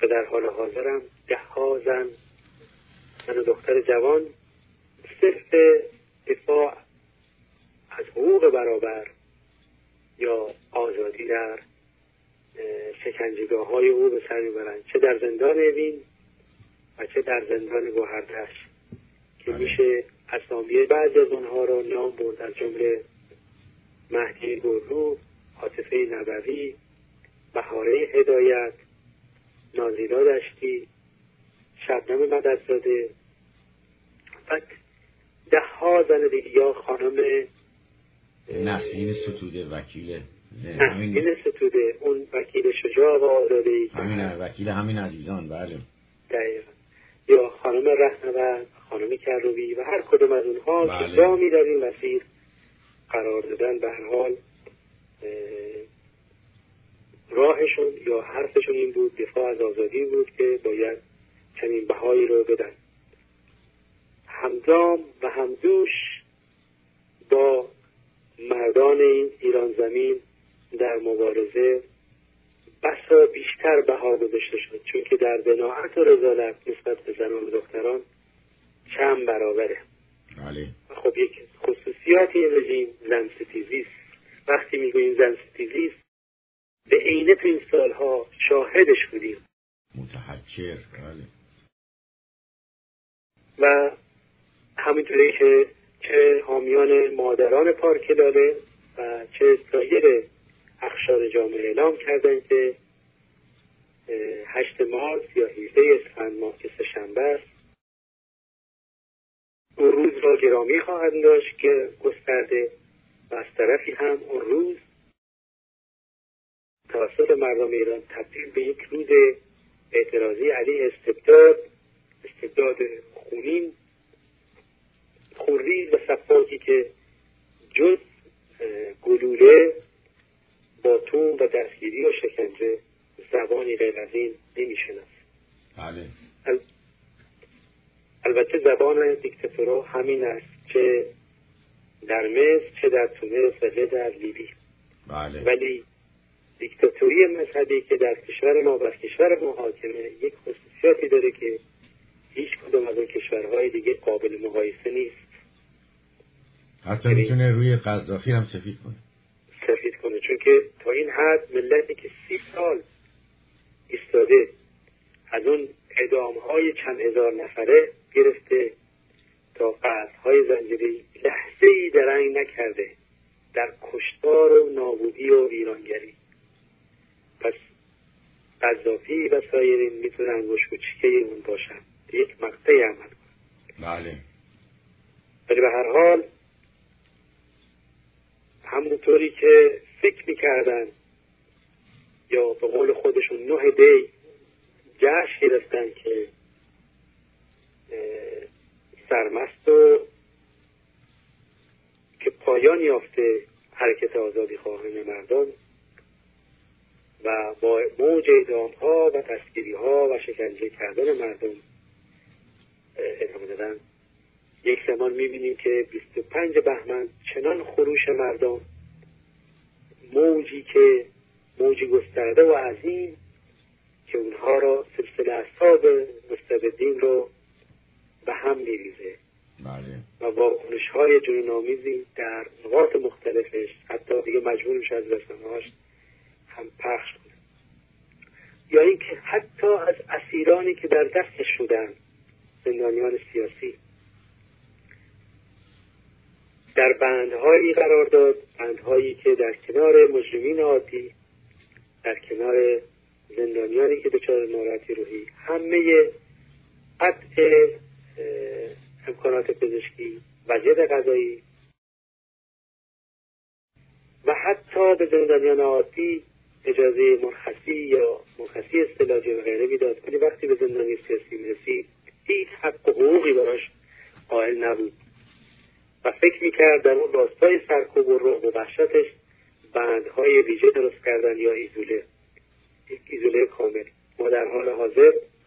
و در حال حاضرم 10 زن و دختر جوان صرف دفاع از حقوق برابر یا آزادی در شکنجهگاه‌های او به سر میبرند، چه در زندان اوین و چه در زندان گوهردشت که میشه اسامی بعضی از اونها را نام برد، از جمله مهدی گلرو، عاطفه نبوی، بهاره هدایت، نازیلا دشتی، شبنم مددزاده و 10 زن دیگه، یا خانم نسرین ستوده، وکیل نسرین ستوده، اون وکیل شجاع و آزاده‌ای، همین وکیل همین عزیزان، بله دقیقا، یا خانم رهنورد، خانم کروبی و هر کدوم از اونها بله. که گامی در این مسیر قرار دادن، به هر حال راهشون یا حرفشون این بود، دفاع از آزادی بود که باید چنین بهایی رو بدن. همگام و همدوش با مردان این ایران زمین در مبارزه بسا بیشتر بها گذاشته شد، چون که در بناعت و رذالت نسبت به زنان و دختران چند برابره. بله. خب یک خصوصیات این رژیم زن ستیزی است. وقتی میگوییم زن ستیزی است، به عینه تو این سالها شاهدش بودیم. متحجر. بله. و همینطوری که چه حامیان مادران پارک لاله و چه سایر اقشار جامعه اعلام کردن که 8 مارس یا 17 اسفند ماه که سه‌شنبه است، اون روز را گرامی خواهند داشت که گسترده، و از طرفی هم اون روز توسط مردم ایران تبدیل به یک روز اعتراضی علیه استبداد خونین، خونریز و صفاکی که جز گلوله، باتون و دستگیری و شکنجه زبانی غیر از این نمی‌شناسد. بله. البته زبان دیکتاتورها همین است، چه در مصر، چه در تونس و چه در لیبی. بله. ولی دیکتاتوری مذهبی که در کشور ما و کشور ما حاکمه یک خصوصیاتی داره که هیچ کدوم از اون کشورهای دیگه قابل مقایسه نیست. حتی میتونه روی قذافی هم سفید کنه، چون که تا این حد ملتی که 30 سال ایستاده از اون اعدام‌های چند هزار نفره گرفته تا قتل‌های زنجیری، لحظه‌ای درنگ نکرده در کشتار و نابودی و ویرانگری. پس قذافی و سایرین میتونن انگشت کوچیکه اون باشن، یک مقطعی عمل کنن. بله. ولی به هر حال همونطوری که فکر میکردن یا به قول خودشون 9 دی جشن گرفتن که سرمست و که پایان یافته حرکت آزادی خواهان مردان و با موج اعدام‌ها و دستگیری‌ها و شکنجه کردن مردم ادامه دادن، یک زمان می‌بینیم که 25 بهمن چنان خروش مردم، موجی گسترده و عظیم که اونها را سلسله اصحاب مستبدین رو به هم می‌ریزه. بله. و واکنش‌های جنون‌آمیزی در نقاط مختلفش حتی دیگه مجبور میشه از رسانه‌هاش هم پخش کنه. یا اینکه حتی از اسیرانی که در دستش بودن، زندانیان سیاسی، در بندهایی قرار داد، بندهایی که در کنار مجرمین عادی، در کنار زندانیانی که دچار ناراحتی روحی، همه قطع امکانات پزشکی، وضعیت غذایی و حتی به زندانیان عادی اجازه مرخصی یا مرخصی استعلاجی و غیره میداد، ولی وقتی به زندانی سیاسی میرسید هیچ حق و حقوقی براش قائل نبود و فکر میکرد در اون راستای سرکوب و رعب و وحشتش بندهای ویژه درست کردن یا ایزوله، یک ایزوله کامل. ما در حال حاضر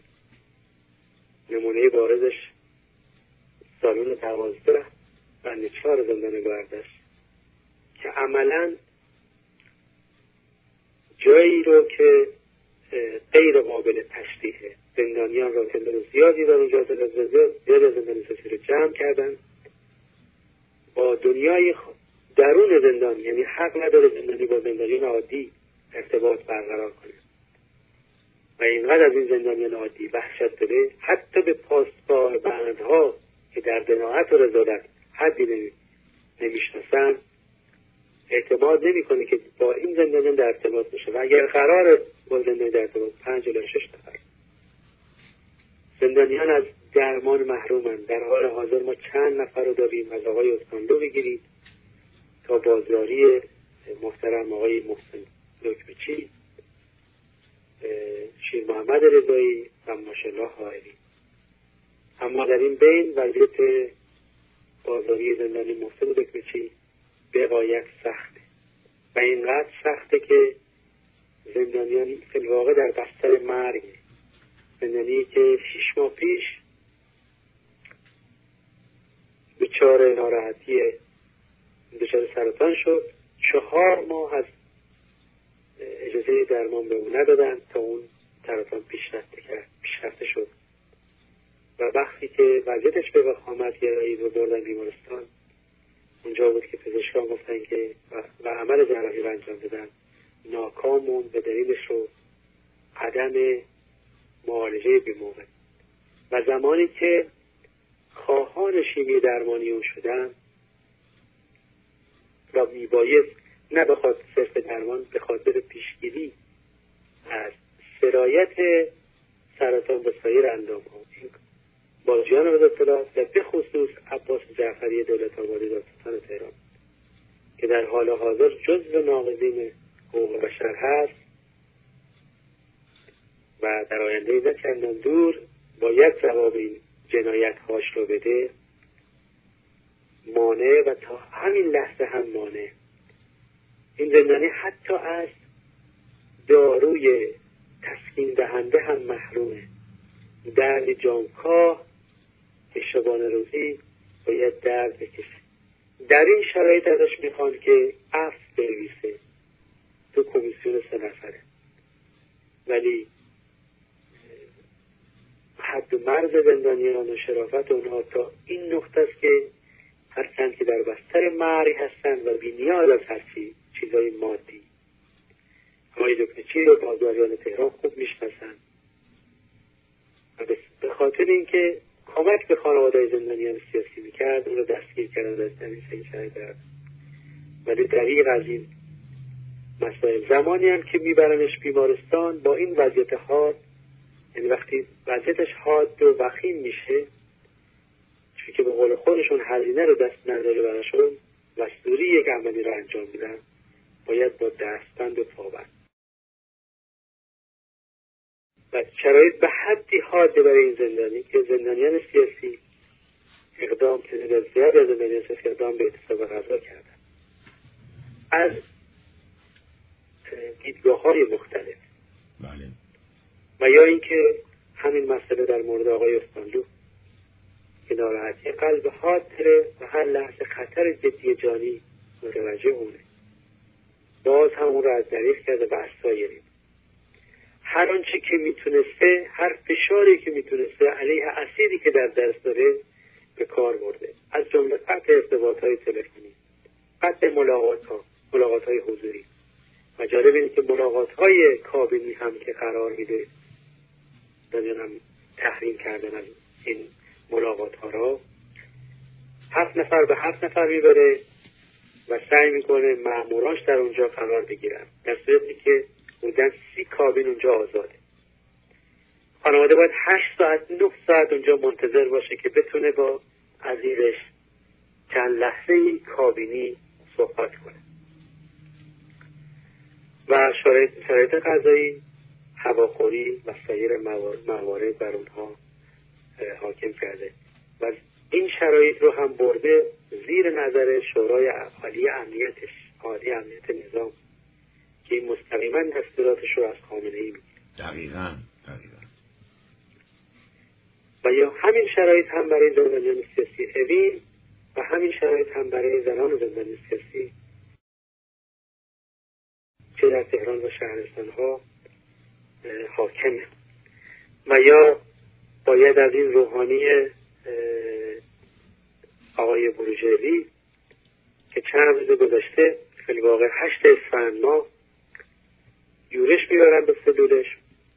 نمونه بارزش سالن 12 بند 4 زندان گوهردشت که عملاً جایی رو که غیر قابل تشریح زندانیان را تعداد زیادی در اونجا زیاد از زندانی سیاسی رو جمع کردن. با دنیای درون زندان، یعنی حق نداره زندانی با زندانیان عادی ارتباط برقرار کنه و اینقدر از این زندانیان عادی وحشت داره، حتی به پاسدار بندها که در دناعت و رذالت حدی نمیشناسن اعتماد نمیکنه که با این زندانیان در ارتباط بشه و اگر قرار با زندانی در ارتباط 5 الی 6 نفر زندانیان از درمان محرومن. در حال حاضر ما چند نفر رو داریم از آقای استاندو بگیرید تا بازداری محترم آقای محسن لکمچی، شیر محمد رضایی و ماشالله حائری. اما در این بین وضعیت بازداری زندانی محسن لکمچی به غایت سخته و اینقدر سخته که زندانیان فی الواقع در بستر مرگ. زندانی که 6 ماه پیش دچار ناراحتی دچار سرطان شد، 4 ماه از اجازه درمان به اون ندادن تا اون سرطان پیشرفته شد و وقتی که وضعیتش به وخامت گرایی رو بردن بیمارستان، اونجا بود که پزشکان گفتن که و عمل جراحی رو انجام دادن ناکام موند به دلیلش رو عدم معالجه بی‌موقع. و زمانی که خواهان شیمی درمانی اون شدن و میبایست نه بخاطر صرف درمان، به خاطر پیشگیری از سرایت سرطان به سایر اندام‌ها، بازجویان وزارت اطلاعات و به خصوص عباس جعفری دولت آبادی دادستان تهران که در حال حاضر جزو ناقضین حقوق بشر هست و در آینده نه چندان دور باید جواب این جنایت هاش رو بده، مانع و تا همین لحظه هم مانع. این زندانی حتی از داروی تسکین دهنده هم محرومه. درد جانکاه که شبانه روزی باید درد بکشه. در این شرایط ازش میخوان که عفو بنویسه تو کمیسیون 3 نفره، ولی حد و مرز زندانیان و شرافت اونها تا این نقطه است که هرچند که در بستر مرگ هستن و بی نیاز از هرچی چیزای مادی. آقای لکمچی رو بازداریان تهران خوب میشناسن و به خاطر اینکه کمک به خانواده زندانیان سیاسی میکرد اون رو دستگیر کردن از این شرایط درد. ولی دریغ از این مسائل زمانی هم که میبرنش بیمارستان با این وضعیت حاد، یعنی وقتی وضعیتش حاد و وخیم میشه، چون که به قول خودشون هزینه رو دست نداره براشون وستوری یک عملی رو انجام میدن، باید با دستبند و پابند و شرایط به حدی حاده برای این زندانی که زندانیان سیاسی اقدام که زیاد از زندانیان سیاسی اقدام به اعتصاب غذا کردن از دیدگاه‌های مختلف. بله. و یا اینکه همین مسئله در مورد آقای استاندو که ناراحتی قلب حاضره و هر لحظه خطر جدی جانی متوجه اونه، باز هم اون رو از دریغ کرده و از سایرین هر آنچه که میتونسته، هر فشاری که میتونسته علیه اسیری که در دست داره به کار برده، از جمله قطع ارتباط‌های تلفنی، قطع ملاقات‌های حضوری. و جالب اینه که ملاقات‌های کابینی هم که قرار میده دانیان هم تحریم کردن از این ملاقات‌ها را 7 نفر به 7 نفر میبره و سعی میکنه ماموراش در اونجا قرار بگیرن، در صورتی که بودن 30 کابین اونجا آزاده. خانواده باید 8 ساعت 9 ساعت اونجا منتظر باشه که بتونه با عزیزش چند لحظه‌ای کابینی صحبت کنه. و شرایط غذایی، هواخوری و سایر موارد بر اونها حاکم کرده و این شرایط رو هم برده زیر نظر شورای عالی امنیت نظام که این مستقیما دستوراتش رو از خامنه‌ای میگیره. دقیقاً. و یا همین شرایط هم برای زندانیان سیاسی اوین و همین شرایط هم برای زنان زندانی سیاسی چه در تهران و شهرستان‌ها حاکمه. و یا باید از این روحانی آقای بروجردی که چند روز گذشته فی واقع 8 اسفند ماه یورش میبرن به سلولش،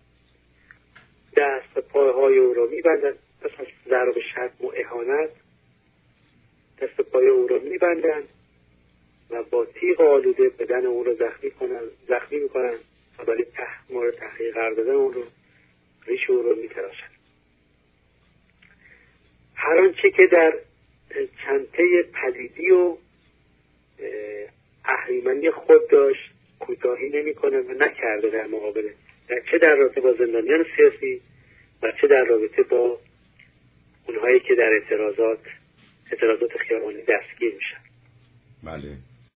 دست و پایهای او را میبندن، پس از ضرب شتم و اهانت دست و پای او را میبندن و با تیغ آلوده بدن او را زخمی میکنن و برای مورد تحقیق قرار دادن اون رو ریش او را میتراشن. هر آنچه که در چنته پلیدی و اهریمنی خود داشت کوتاهی نمی‌کنه و نکرده در مقابله، چه در رابطه با زندانیان سیاسی و چه در رابطه با اونهایی که در اعتراضات خیابانی دستگیر میشن. بله.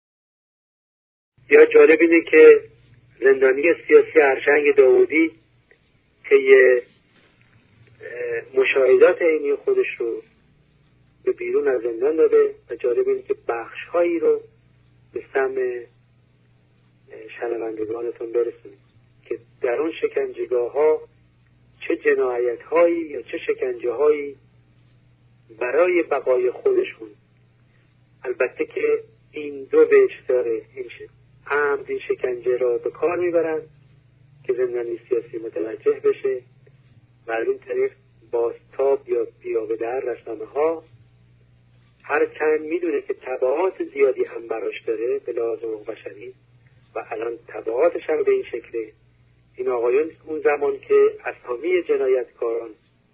یا جالب اینه که زندانی سیاسی ارجنگ داودی که مشاهدات عینی خودش رو به بیرون از زندان داده و جالب اینه که بخش‌هایی رو به سمع شنوندگانتون برسونید که در اون شکنجهگاه‌ها چه جنایت‌هایی یا چه شکنجه‌هایی برای بقای خودشون، البته که این دو وجه داره، این شکنجه را به کار میبرن که زندانی سیاسی متوجه بشه و از این طریق بازتاب یا بیا در رسانه‌ها هرچند میدونه که تبعات زیادی هم براش داره به لحاظ حقوق بشری و الان تبعاتش هم به این شکله. این آقایون اون زمان که اسامی جنایتکاران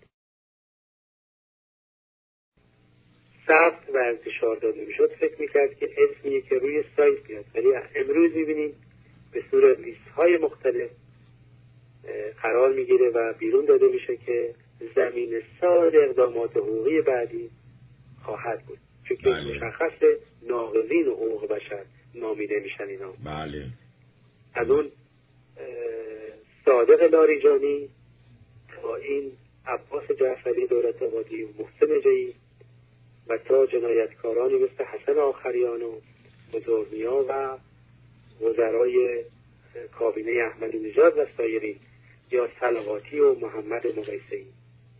ثبت و انتشار داده میشد فکر میکرد که اسمیه که روی سایت بیاد، ولی امروز میبینیم به صورت لیست های مختلف قرار میگیره و بیرون داده میشه که زمین ساز اقدامات حقوقی بعدی خواهد بود، چون که مشخص ناقضین حقوق بشر نامیده میشن اینا. بله. از اون صادق لاریجانی تا این عباس جعفری دولت آبادی و محسن جایی و تا جنایتکارانی مثل حسن آخریان و بزرگنیا و وزرای کابینه احمدی نژاد و سایرین یا صلواتی و محمد مقیسه‌ای.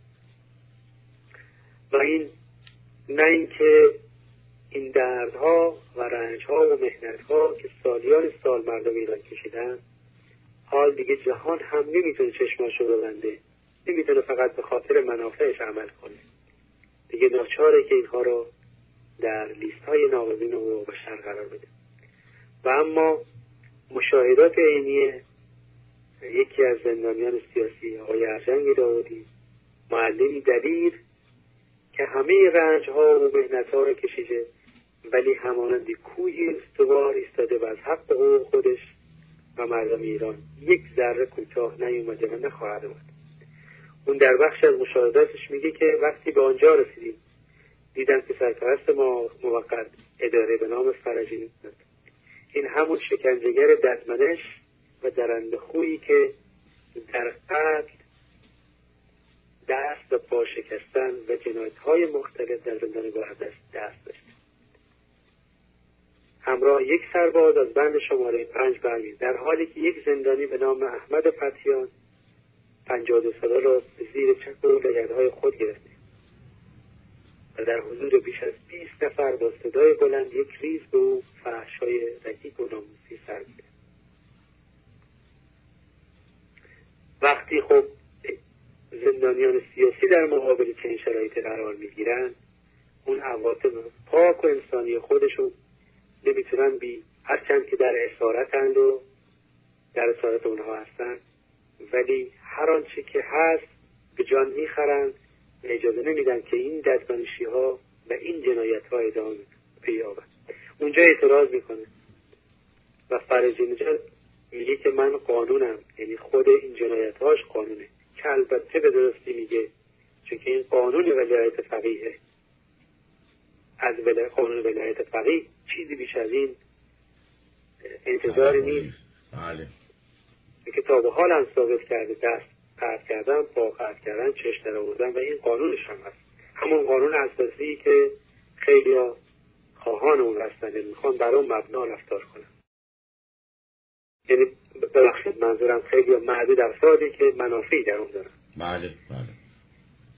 و این نه اینکه این دردها و رنجها و محنتها که سالیان سال مردم ایران کشیدن، حال دیگه جهان هم نمیتونه چشماشو ببنده، نمیتونه فقط به خاطر منافعش عمل کنه، دیگه ناچاره که اینها رو در لیست های ناقضین حقوق بشر قرار بده. و اما مشاهدات عینی یکی از زندانیان سیاسی آقای ارجنگ داودی، معلمی دبیر که همه رنج ها و محنت ها رو کشیده ولی همانندی کوهی استوار ایستاده و از حق حقوق خودش و مردم ایران یک ذره کوتاه نیومده و نخواهد اومد. اون در بخش از مشاهداتش میگه که وقتی به آنجا رسیدیم دیدم که سرپرست موقت اداره به نام فرجی، این همون شکنجهگر ددمنش و درنده خویی که در قتل دست و پا شکستن و جنایت‌های مختلف در زندان گوهردش دست داشت، همراه یک سرباز از بند شماره 5 برمید، در حالی که یک زندانی به نام احمد فتحیان 52 ساله را به زیر چک و لگدهای خود گرفته و در حضور بیش از 20 نفر با صدای بلند یک ریز به او فحش‌های رکیک و ناموسی سر می‌دهد. وقتی خب زندانیان سیاسی در مقابل چنین شرایطی قرار میگیرن، اون عواطف پاک و انسانی خودشون نمیتونن هرچند که در اسارتند و در اسارت اونها هستن، ولی هر آنچه که هست به جان میخرن و اجازه نمیدن که این ددمنشی ها و این جنایت ها ادامه پیابن. اونجا اعتراض میکنه و فرجی نژاد میگه که من قانونم، یعنی خود این جنایت هاش قانونه، که البته به درستی میگه چون که این قانون ولایت فقیهه. از قانون ولایت فقیه چیزی بیش از این انتظاری نیست. بله. که تا به حال هم ثابت کرده دست قطع کردن، پا قطع کردن، چشم در آوردن و این قانونش هم هست، همون قانون اساسی که خیلی ها خواهان اون هستن، میخوان بر اون مبنا رفتار کنن. یعنی ببخشید منظورم خیلی ها معدود افرادی که منافعی در اون دارن. بله بله.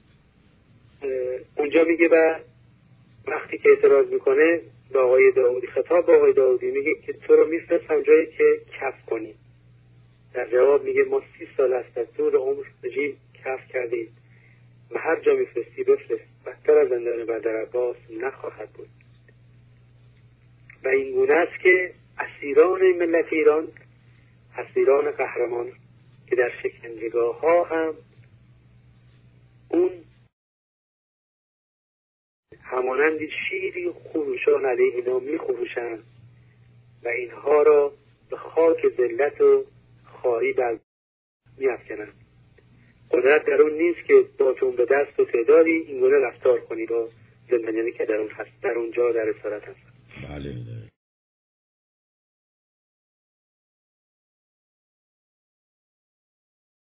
اونجا میگه و وقتی که اعتراض میکنه به آقای داودی، خطاب به آقای داودی میگه که تو رو میفرستم جایی که کف کنی. در جواب میگه ما 30 سال است از دور عمر رژیم کف کردیم و هر جا میفرستی بفرست، بدتر از زندان بندر عباس نخواهد بود. و این گونه است که اسیران ملت ایران، اسیران قهرمان که در شکنجهگاه ها هم اون همانند شیری خروشان علیه اینا میخروشند و اینها را به خاک ذلت و خاری بر میافکنند. قدرت در اون نیست که با جنب دست و تعدادی این گونه رفتار کنی با زندانیانی که در اون هست، در اونجا در اسارت هست. بله.